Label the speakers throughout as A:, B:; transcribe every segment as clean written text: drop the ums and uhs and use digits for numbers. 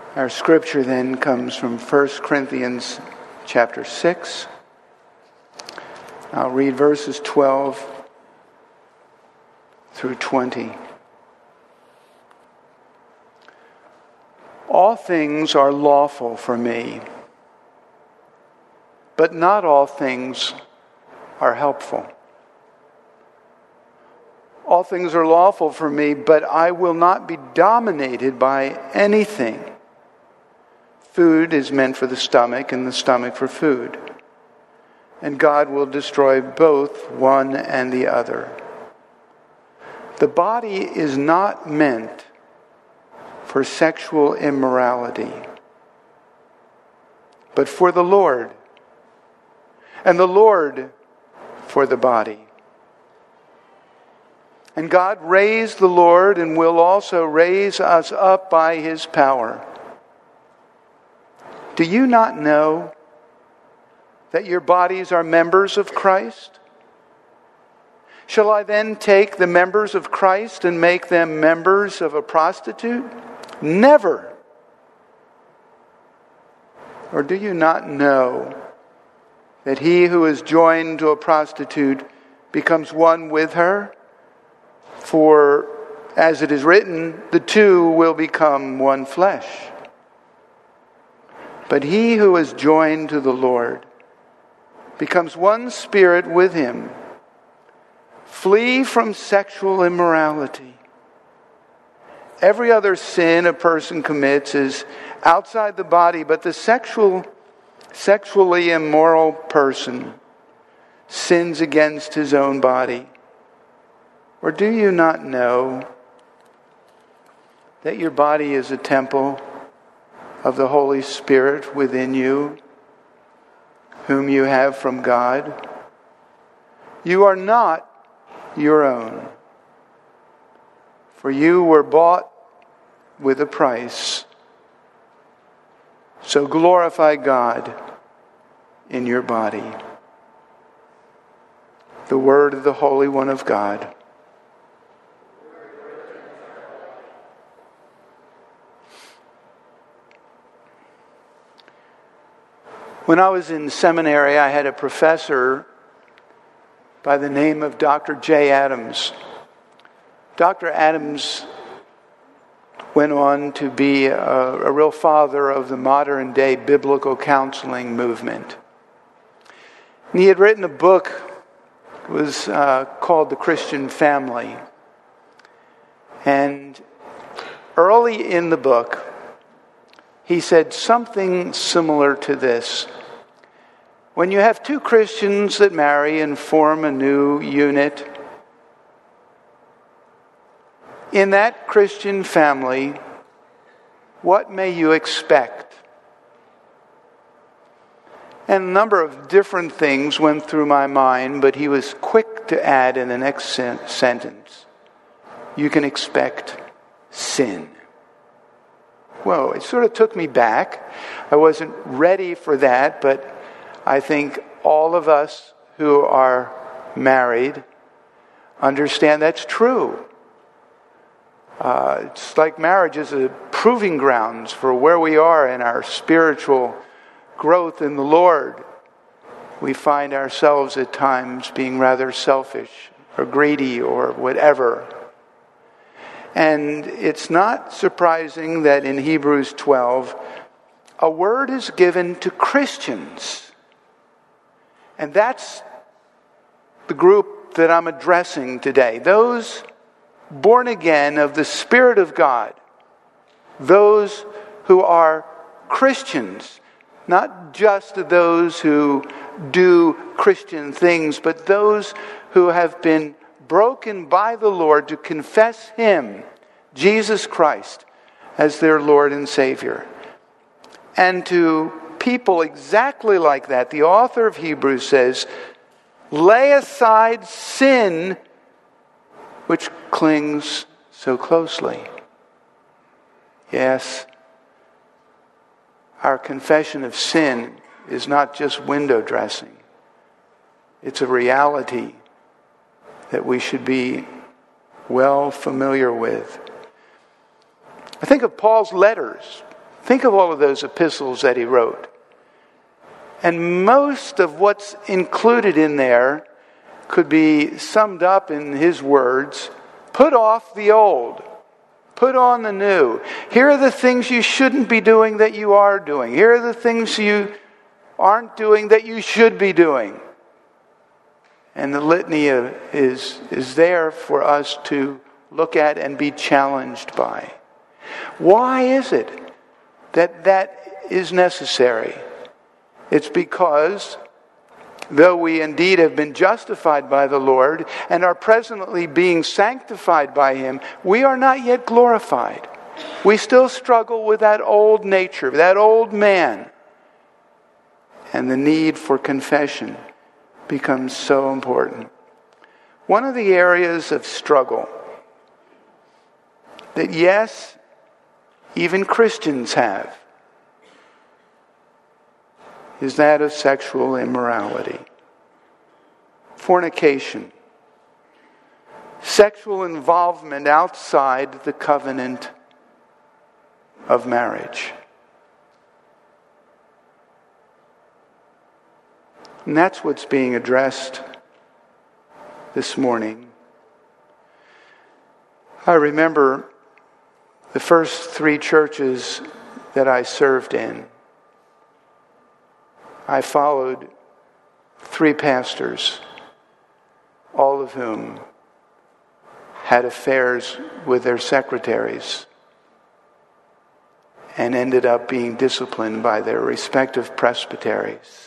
A: Our scripture then comes from 1 Corinthians chapter 6. I'll read verses 12 through 20. All things are lawful for me, but not all things are helpful. All things are lawful for me, but I will not be dominated by anything. Food is meant for the stomach, and the stomach for food. And God will destroy both one and the other. The body is not meant for sexual immorality, but for the Lord, and the Lord for the body. And God raised the Lord and will also raise us up by His power. Do you not know that your bodies are members of Christ? Shall I then take the members of Christ and make them members of a prostitute? Never. Or do you not know that he who is joined to a prostitute becomes one with her? For, as it is written, the two will become one flesh. But he who is joined to the Lord becomes one spirit with Him. Flee from sexual immorality. Every other sin a person commits is outside the body, but the sexually immoral person sins against his own body. Or do you not know that your body is a temple of the Holy Spirit within you, whom you have from God? You are not your own, for you were bought with a price. So glorify God in your body. The word of the Holy One of God. When I was in seminary, I had a professor by the name of Dr. J. Adams. Dr. Adams went on to be a real father of the modern day biblical counseling movement. And he had written a book, it was called The Christian Family. And early in the book, he said something similar to this. When you have two Christians that marry and form a new unit, in that Christian family, what may you expect? And a number of different things went through my mind, but he was quick to add in the next sentence, you can expect sin. Whoa, it sort of took me back. I wasn't ready for that, but I think all of us who are married understand that's true. It's like marriage is a proving grounds for where we are in our spiritual growth in the Lord. We find ourselves at times being rather selfish or greedy or whatever. And it's not surprising that in Hebrews 12, a word is given to Christians. And that's the group that I'm addressing today. Those born again of the Spirit of God. Those who are Christians. Not just those who do Christian things, but those who have been broken by the Lord to confess Him, Jesus Christ, as their Lord and Savior. And to people exactly like that, the author of Hebrews says, lay aside sin which clings so closely. Yes, our confession of sin is not just window dressing. It's a reality that we should be well familiar with. I think of Paul's letters Think of all of those epistles that he wrote. And most of what's included in there could be summed up in his words, put off the old, put on the new. Here are the things you shouldn't be doing that you are doing. Here are the things you aren't doing that you should be doing. And the litany is there for us to look at and be challenged by. Why is it that is necessary? It's because though we indeed have been justified by the Lord and are presently being sanctified by Him, we are not yet glorified. We still struggle with that old nature, that old man. And the need for confession becomes so important. One of the areas of struggle that, yes, even Christians have, is that of sexual immorality. Fornication. Sexual involvement outside the covenant of marriage. And that's what's being addressed this morning. I remember the first 3 churches that I served in. I followed 3 pastors, all of whom had affairs with their secretaries and ended up being disciplined by their respective presbyteries.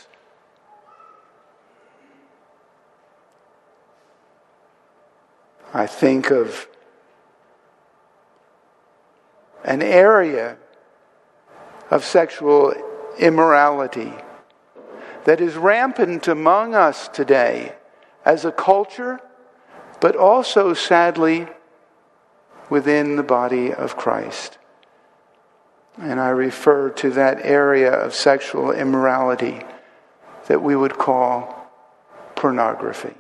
A: I think of an area of sexual immorality that is rampant among us today as a culture, but also, sadly, within the body of Christ. And I refer to that area of sexual immorality that we would call pornography.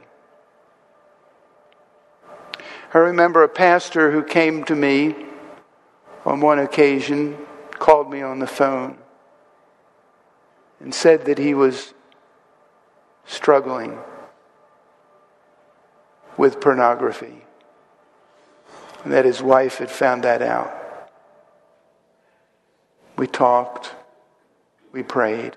A: I remember a pastor who came to me on one occasion, called me on the phone, and said that he was struggling with pornography, and that his wife had found that out. We talked, we prayed,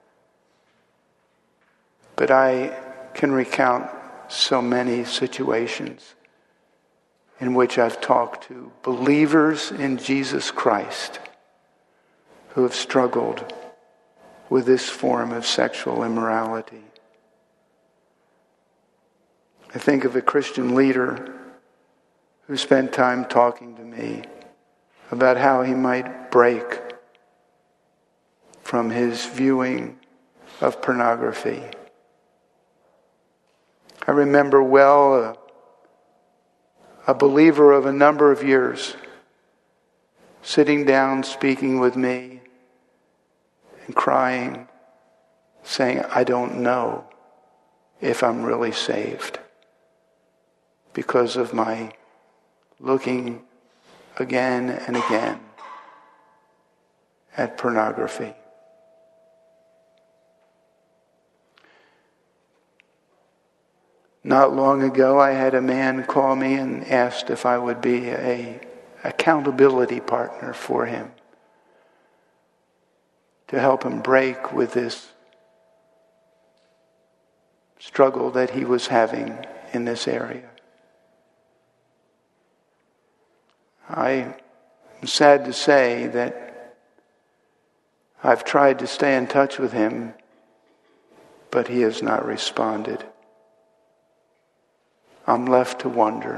A: but I can recount so many situations in which I've talked to believers in Jesus Christ who have struggled with this form of sexual immorality. I think of a Christian leader who spent time talking to me about how he might break from his viewing of pornography. I remember well a believer of a number of years sitting down, speaking with me, and crying, saying, I don't know if I'm really saved because of my looking again and again at pornography. Not long ago, I had a man call me and asked if I would be an accountability partner for him to help him break with this struggle that he was having in this area. I am sad to say that I've tried to stay in touch with him, but he has not responded. I'm left to wonder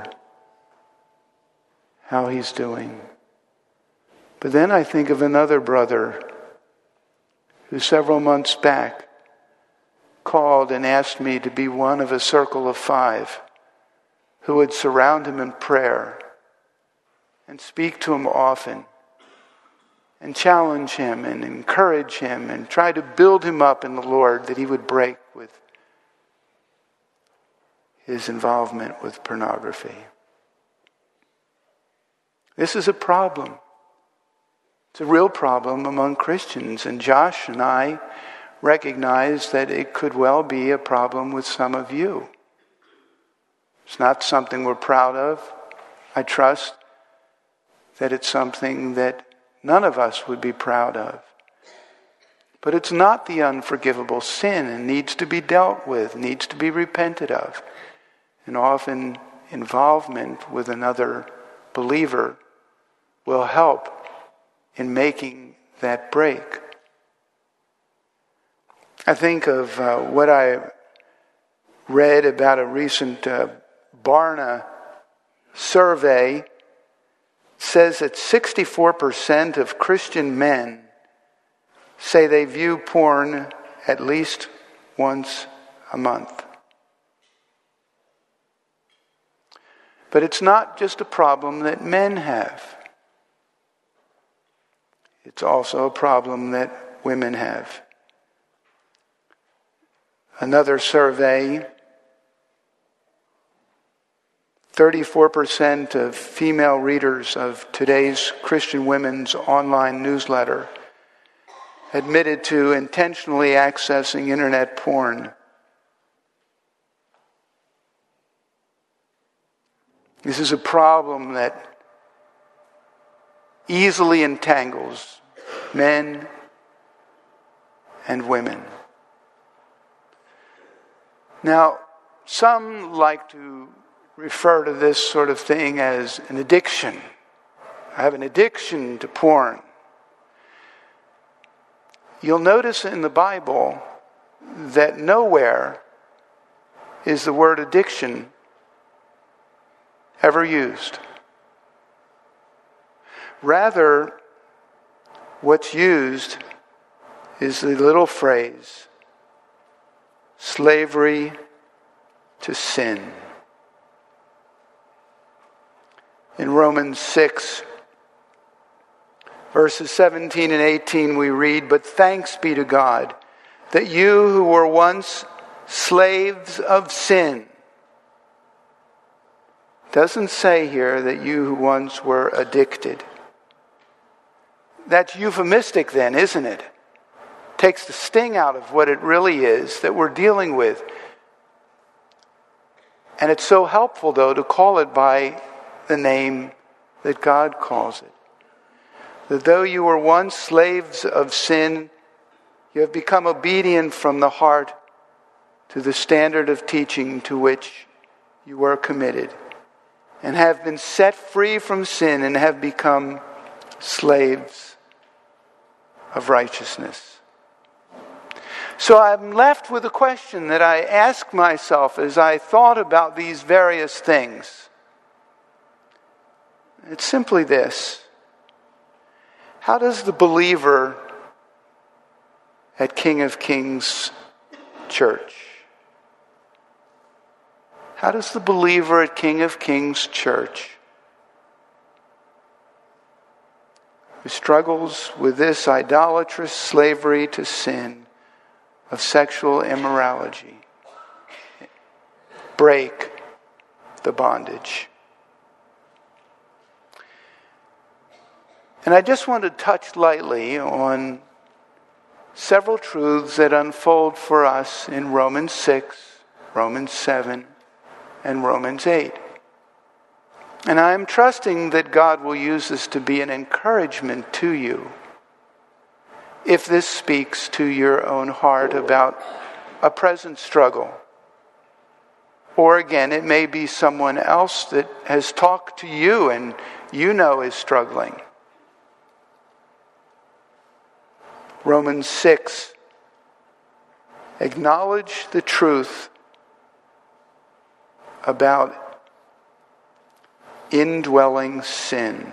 A: how he's doing. But then I think of another brother who several months back called and asked me to be one of a circle of 5 who would surround him in prayer and speak to him often and challenge him and encourage him and try to build him up in the Lord, that he would break with his involvement with pornography. This is a problem. It's a real problem among Christians, and Josh and I recognize that it could well be a problem with some of you. It's not something we're proud of. I trust that it's something that none of us would be proud of. But it's not the unforgivable sin and needs to be dealt with, needs to be repented of. And often involvement with another believer will help in making that break. I think of what I read about a recent Barna survey. It says that 64% of Christian men say they view porn at least once a month. But it's not just a problem that men have. It's also a problem that women have. Another survey, 34% of female readers of today's Christian Women's online newsletter admitted to intentionally accessing internet porn. This is a problem that easily entangles men and women. Now, some like to refer to this sort of thing as an addiction. I have an addiction to porn. You'll notice in the Bible that nowhere is the word addiction ever used. Rather, what's used is the little phrase, slavery to sin. In Romans 6, verses 17 and 18, we read, "But thanks be to God, that you who were once slaves of sin," doesn't say here that you who once were addicted. That's euphemistic then, isn't it? Takes the sting out of what it really is that we're dealing with. And it's so helpful, though, to call it by the name that God calls it. That though you were once slaves of sin, you have become obedient from the heart to the standard of teaching to which you were committed, and have been set free from sin and have become slaves of righteousness. So I'm left with a question that I asked myself as I thought about these various things. It's simply this: how does the believer at King of Kings Church, how does the believer at King of Kings Church, who struggles with this idolatrous slavery to sin of sexual immorality, break the bondage? And I just want to touch lightly on several truths that unfold for us in Romans 6, Romans 7, and Romans 8. And I am trusting that God will use this to be an encouragement to you, if this speaks to your own heart about a present struggle. Or again, it may be someone else that has talked to you and you know is struggling. Romans 6, acknowledge the truth about indwelling sin.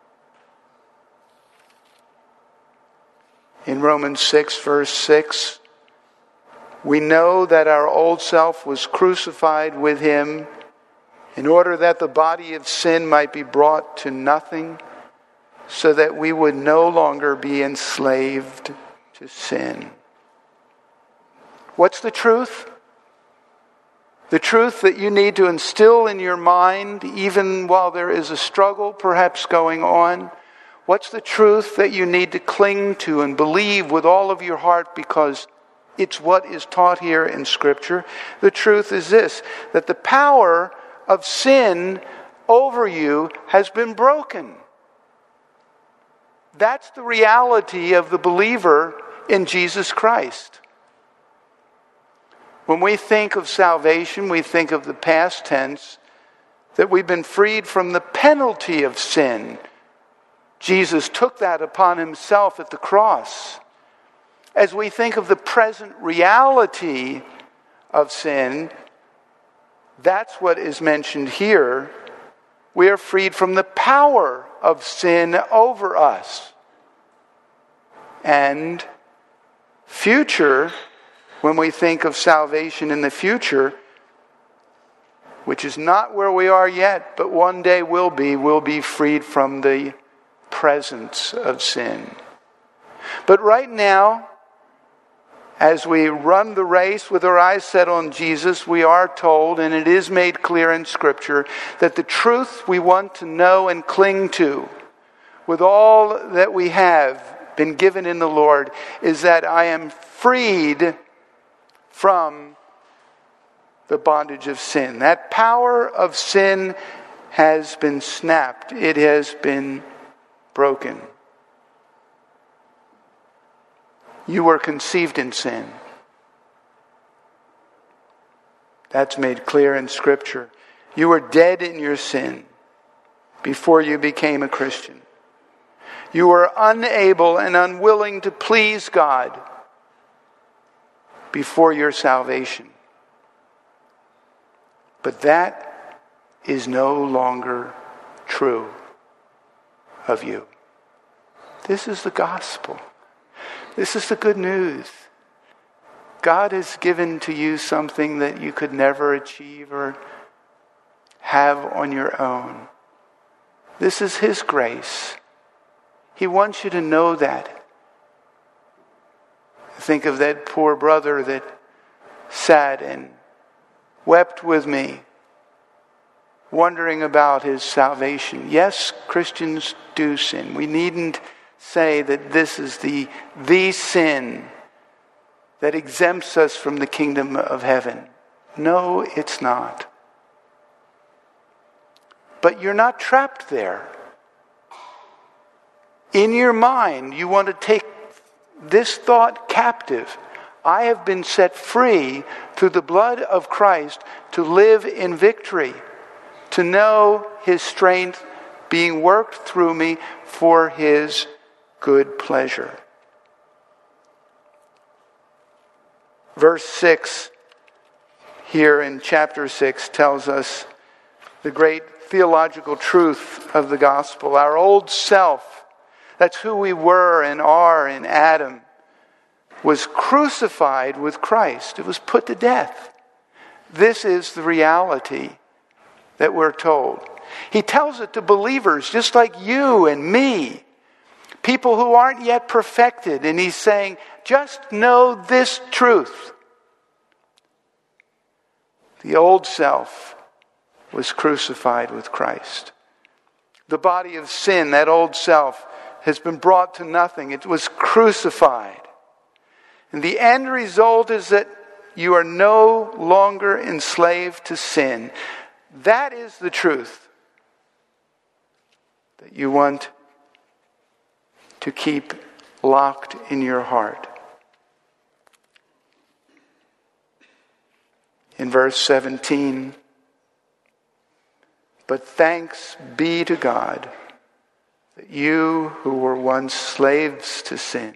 A: In Romans 6, verse 6, we know that our old self was crucified with him in order that the body of sin might be brought to nothing, so that we would no longer be enslaved to sin. What's the truth? The truth that you need to instill in your mind, even while there is a struggle perhaps going on. What's the truth that you need to cling to and believe with all of your heart because it's what is taught here in Scripture? The truth is this, that the power of sin over you has been broken. That's the reality of the believer in Jesus Christ. When we think of salvation, we think of the past tense, that we've been freed from the penalty of sin. Jesus took that upon himself at the cross. As we think of the present reality of sin, that's what is mentioned here. We are freed from the power of sin over us. And future, when we think of salvation in the future, which is not where we are yet, but one day will be freed from the presence of sin. But right now, as we run the race with our eyes set on Jesus, we are told, and it is made clear in Scripture, that the truth we want to know and cling to with all that we have been given in the Lord is that I am freed from the bondage of sin. That power of sin has been snapped. It has been broken. You were conceived in sin. That's made clear in Scripture. You were dead in your sin before you became a Christian. You were unable and unwilling to please God before your salvation. But that is no longer true of you. This is the gospel. This is the good news. God has given to you something that you could never achieve or have on your own. This is His grace. He wants you to know that. Think of that poor brother that sat and wept with me, wondering about his salvation. Yes, Christians do sin. We needn't say that this is the sin that exempts us from the kingdom of heaven. No, it's not. But you're not trapped there. In your mind, you want to take this thought captive. I have been set free through the blood of Christ to live in victory, to know His strength being worked through me for His good pleasure. Verse 6 here in chapter 6 tells us the great theological truth of the gospel. Our old self, that's who we were and are in Adam, was crucified with Christ. It was put to death. This is the reality that we're told. He tells it to believers just like you and me, people who aren't yet perfected. And He's saying, just know this truth. The old self was crucified with Christ. The body of sin, that old self, has been brought to nothing. It was crucified. And the end result is that you are no longer enslaved to sin. That is the truth that you want to keep locked in your heart. In verse 17, but thanks be to God that you who were once slaves to sin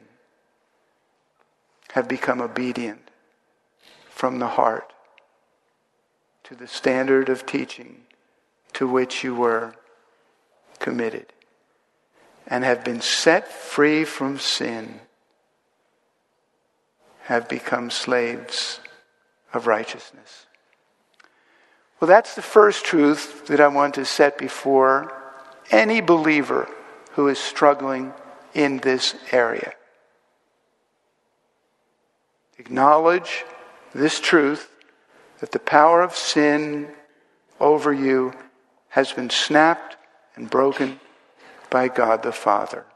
A: have become obedient from the heart to the standard of teaching to which you were committed, and have been set free from sin, have become slaves of righteousness. Well, that's the first truth that I want to set before any believer who is struggling in this area. Acknowledge this truth, that the power of sin over you has been snapped and broken, by God the Father.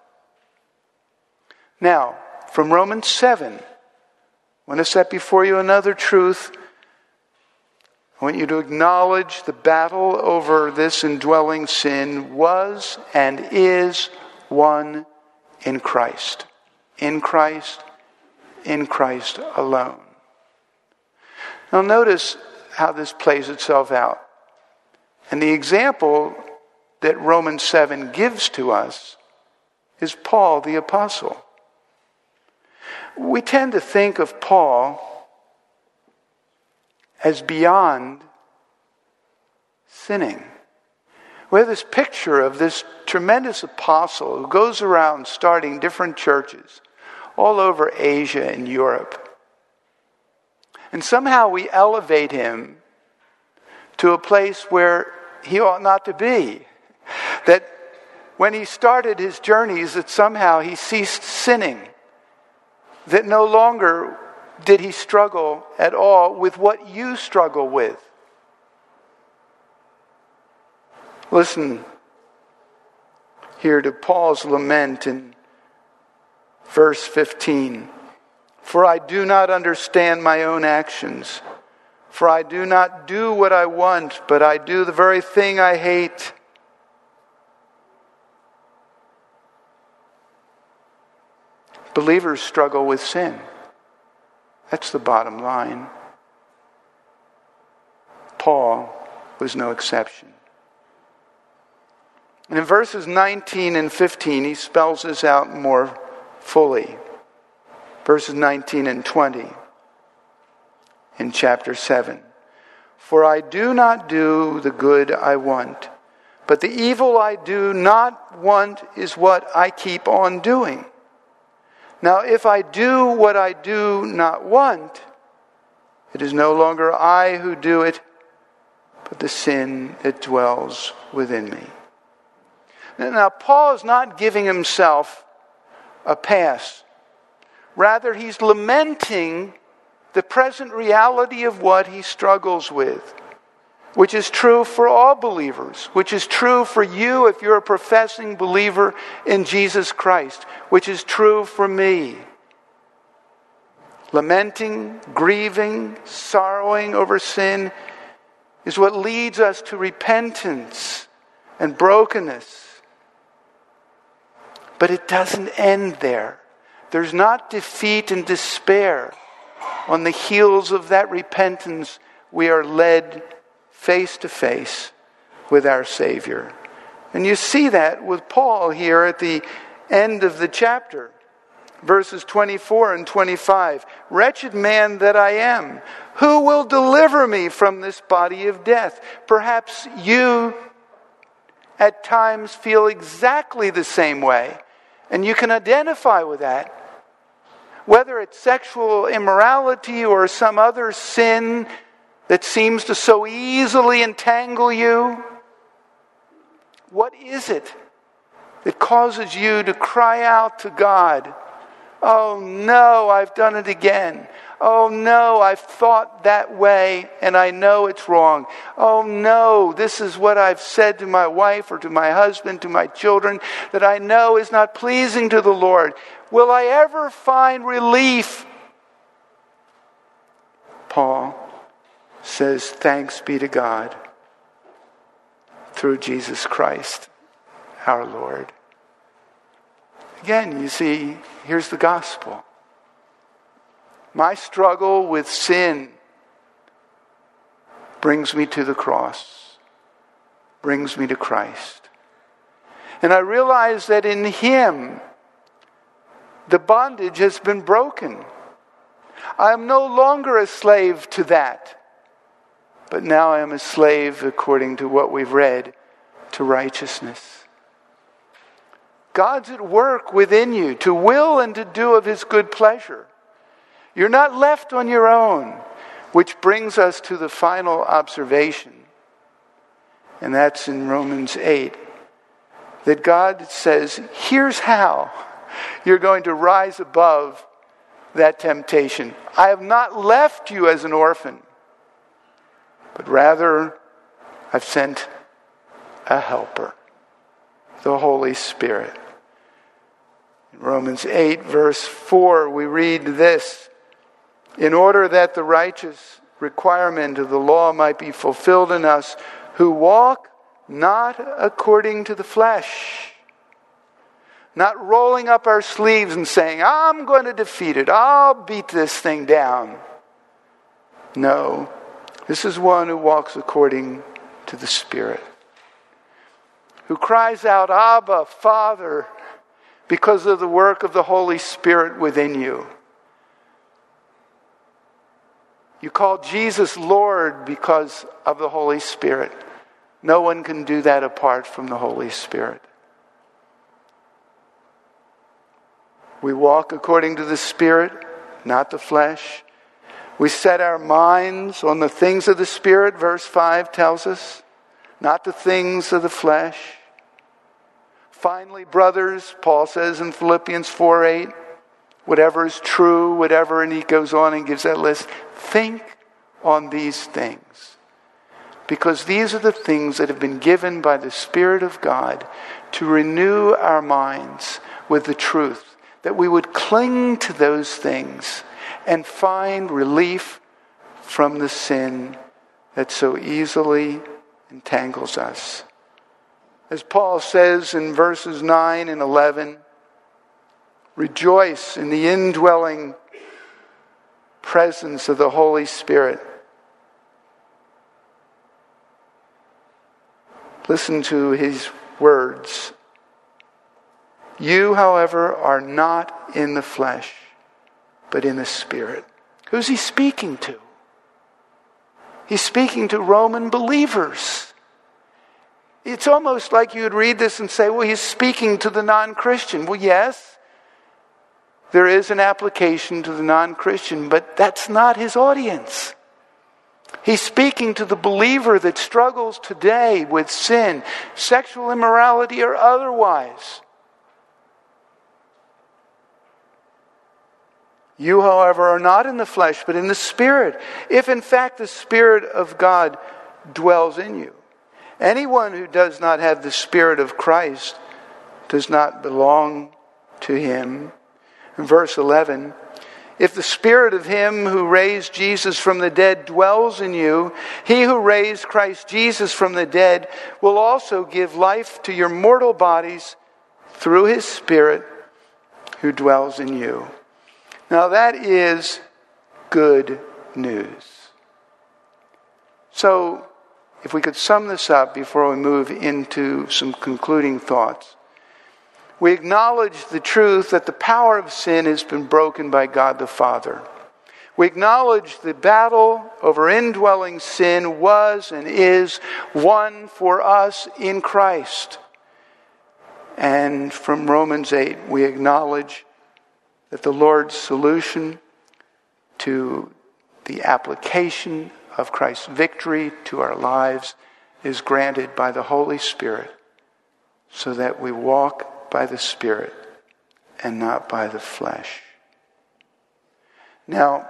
A: Now, from Romans 7, I want to set before you another truth. I want you to acknowledge the battle over this indwelling sin was and is won in Christ. In Christ alone. Now notice how this plays itself out. And the example that Romans 7 gives to us is Paul the Apostle. We tend to think of Paul as beyond sinning. We have this picture of this tremendous apostle who goes around starting different churches all over Asia and Europe. And somehow we elevate him to a place where he ought not to be. That when he started his journeys, that somehow he ceased sinning. That no longer did he struggle at all with what you struggle with. Listen here to Paul's lament in verse 15. For I do not understand my own actions. For I do not do what I want, but I do the very thing I hate. Believers struggle with sin. That's the bottom line. Paul was no exception. And in verses 19 and 15, he spells this out more fully. Verses 19 and 20 in chapter 7. For I do not do the good I want, but the evil I do not want is what I keep on doing. Now, if I do what I do not want, it is no longer I who do it, but the sin that dwells within me. Now, Paul is not giving himself a pass. Rather, he's lamenting the present reality of what he struggles with, which is true for all believers, which is true for you if you're a professing believer in Jesus Christ, which is true for me. Lamenting, grieving, sorrowing over sin is what leads us to repentance and brokenness. But it doesn't end there. There's not defeat and despair. On the heels of that repentance, we are led face to face with our Savior. And you see that with Paul here at the end of the chapter. Verses 24 and 25. Wretched man that I am, who will deliver me from this body of death? Perhaps you at times feel exactly the same way. And you can identify with that. Whether it's sexual immorality or some other sin that seems to so easily entangle you. What is it that causes you to cry out to God? Oh no, I've done it again. Oh no, I've thought that way and I know it's wrong. Oh no, this is what I've said to my wife or to my husband, to my children, that I know is not pleasing to the Lord. Will I ever find relief? Paul says, thanks be to God through Jesus Christ, our Lord. Again, you see, here's the gospel. My struggle with sin brings me to the cross, brings me to Christ. And I realize that in Him, the bondage has been broken. I am no longer a slave to that. But now I am a slave, according to what we've read, to righteousness. God's at work within you to will and to do of His good pleasure. You're not left on your own, which brings us to the final observation. And that's in Romans 8. That God says, here's how you're going to rise above that temptation. I have not left you as an orphan, but rather I've sent a helper. the Holy Spirit. In Romans 8, verse 4, we read this: in order that the righteous requirement of the law might be fulfilled in us who walk not according to the flesh. Not rolling up our sleeves and saying, I'm going to defeat it. I'll beat this thing down. No, this is one who walks according to the Spirit. Who cries out, Abba, Father, because of the work of the Holy Spirit within you. You call Jesus Lord because of the Holy Spirit. No one can do that apart from the Holy Spirit. We walk according to the Spirit, not the flesh. We set our minds on the things of the Spirit, verse 5 tells us, not the things of the flesh. Finally, brothers, Paul says in Philippians 4:8, whatever is true, whatever, and he goes on and gives that list, think on these things. Because these are the things that have been given by the Spirit of God to renew our minds with the truth, that we would cling to those things and find relief from the sin that so easily entangles us. As Paul says in verses 9 and 11, rejoice in the indwelling presence of the Holy Spirit. Listen to his words. You, however, are not in the flesh, but in the Spirit. Who's he speaking to? He's speaking to Roman believers. It's almost like you would read this and say, well, he's speaking to the non-Christian. Well, yes, there is an application to the non-Christian, but that's not his audience. He's speaking to the believer that struggles today with sin, sexual immorality or otherwise. You, however, are not in the flesh, but in the Spirit, if in fact the Spirit of God dwells in you. Anyone who does not have the Spirit of Christ does not belong to him. In verse 11, if the Spirit of him who raised Jesus from the dead dwells in you, he who raised Christ Jesus from the dead will also give life to your mortal bodies through his Spirit who dwells in you. Now that is good news. So, if we could sum this up before we move into some concluding thoughts. We acknowledge the truth that the power of sin has been broken by God the Father. We acknowledge the battle over indwelling sin was and is won for us in Christ. And from Romans 8, we acknowledge that the Lord's solution to the application of Christ's victory to our lives is granted by the Holy Spirit, so that we walk by the Spirit and not by the flesh. Now,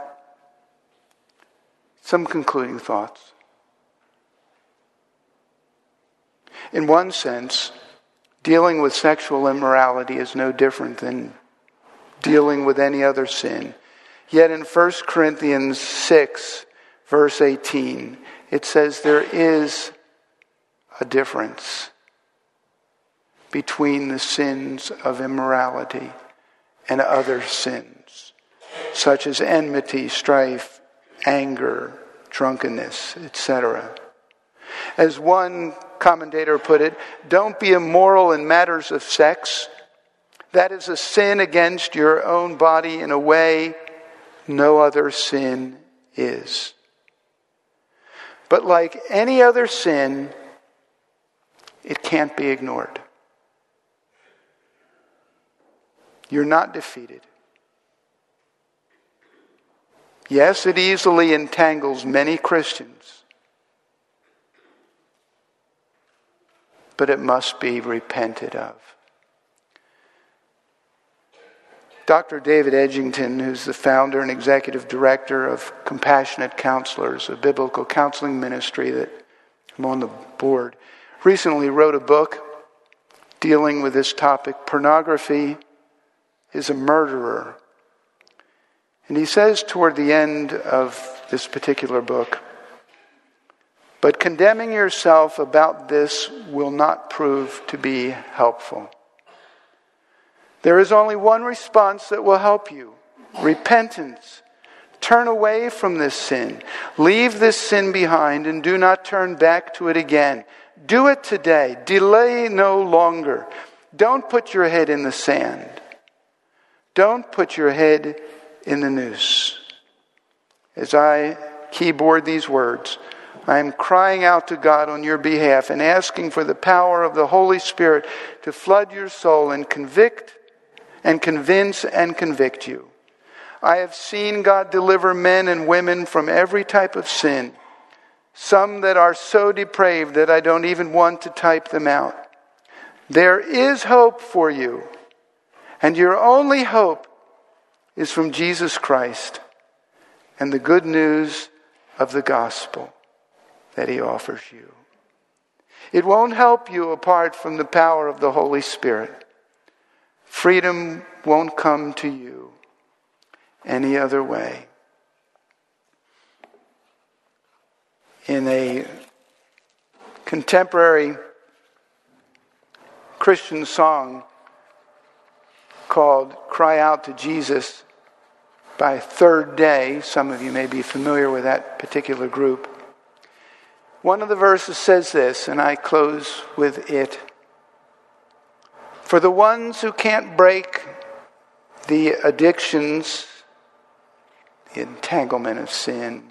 A: some concluding thoughts. In one sense, dealing with sexual immorality is no different than dealing with any other sin. Yet in 1 Corinthians 6, verse 18, it says there is a difference between the sins of immorality and other sins, such as enmity, strife, anger, drunkenness, etc. As one commentator put it, don't be immoral in matters of sex. That is a sin against your own body in a way no other sin is. But like any other sin, it can't be ignored. You're not defeated. Yes, it easily entangles many Christians, but it must be repented of. Dr. David Edgington, who's the founder and executive director of Compassionate Counselors, a biblical counseling ministry that I'm on the board, recently wrote a book dealing with this topic. Pornography is a murderer. And he says toward the end of this particular book, but condemning yourself about this will not prove to be helpful. There is only one response that will help you: repentance. Turn away from this sin. Leave this sin behind and do not turn back to it again. Do it today. Delay no longer. Don't put your head in the sand. Don't put your head in the noose. As I keyboard these words, I am crying out to God on your behalf and asking for the power of the Holy Spirit to flood your soul and convict and convince and convict you. I have seen God deliver men and women from every type of sin, some that are so depraved that I don't even want to type them out. There is hope for you, and your only hope is from Jesus Christ and the good news of the gospel that he offers you. It won't help you apart from the power of the Holy Spirit. Freedom won't come to you any other way. In a contemporary Christian song called "Cry Out to Jesus" by Third Day, some of you may be familiar with that particular group, one of the verses says this, and I close with it: for the ones who can't break the addictions, the entanglement of sin,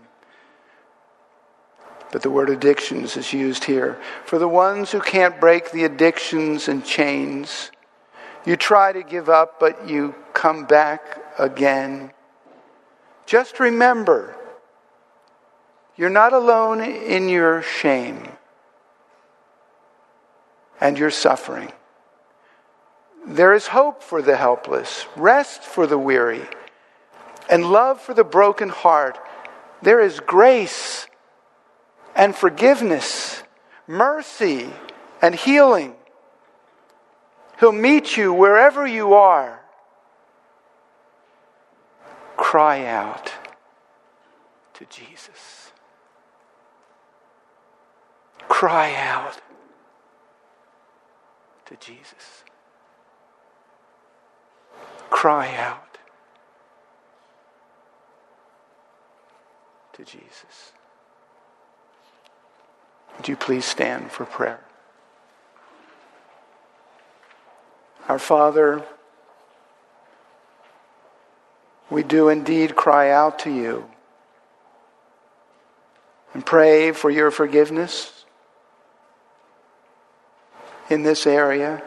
A: but the word addictions is used here. For the ones who can't break the addictions and chains, you try to give up, but you come back again. Just remember, you're not alone in your shame and your suffering. There is hope for the helpless, rest for the weary, and love for the broken heart. There is grace and forgiveness, mercy and healing. He'll meet you wherever you are. Cry out to Jesus. Cry out to Jesus. Cry out to Jesus. Would you please stand for prayer? Our Father, we do indeed cry out to you and pray for your forgiveness in this area,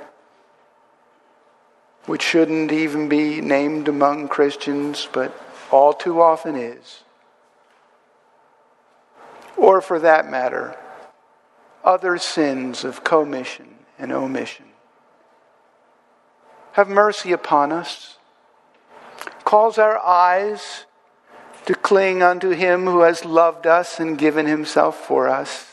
A: which shouldn't even be named among Christians, but all too often is. Or for that matter, other sins of commission and omission. Have mercy upon us. Cause our eyes to cling unto him who has loved us and given himself for us.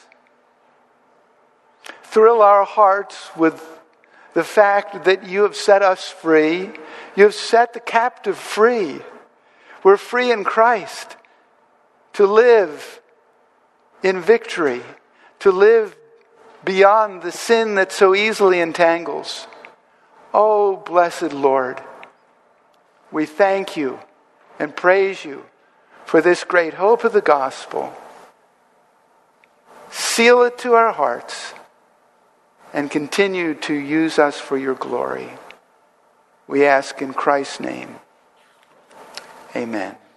A: Thrill our hearts with the fact that you have set us free. You have set the captive free. We're free in Christ to live in victory, to live beyond the sin that so easily entangles. Oh, blessed Lord, we thank you and praise you for this great hope of the gospel. Seal it to our hearts and continue to use us for your glory. We ask in Christ's name. Amen.